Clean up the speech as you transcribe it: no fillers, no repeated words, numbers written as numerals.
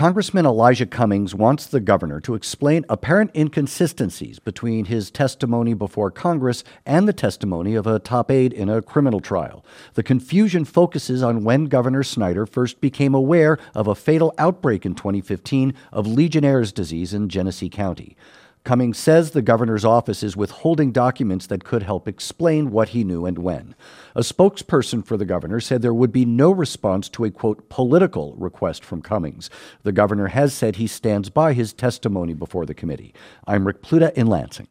Congressman Elijah Cummings wants the governor to explain apparent inconsistencies between his testimony before Congress and the testimony of a top aide in a criminal trial. The confusion focuses on when Governor Snyder first became aware of a fatal outbreak in 2015 of Legionnaire's disease in Genesee County. Cummings says the governor's office is withholding documents that could help explain what he knew and when. A spokesperson for the governor said there would be no response to a, quote, political request from Cummings. The governor has said he stands by his testimony before the committee. I'm Rick Pluta in Lansing.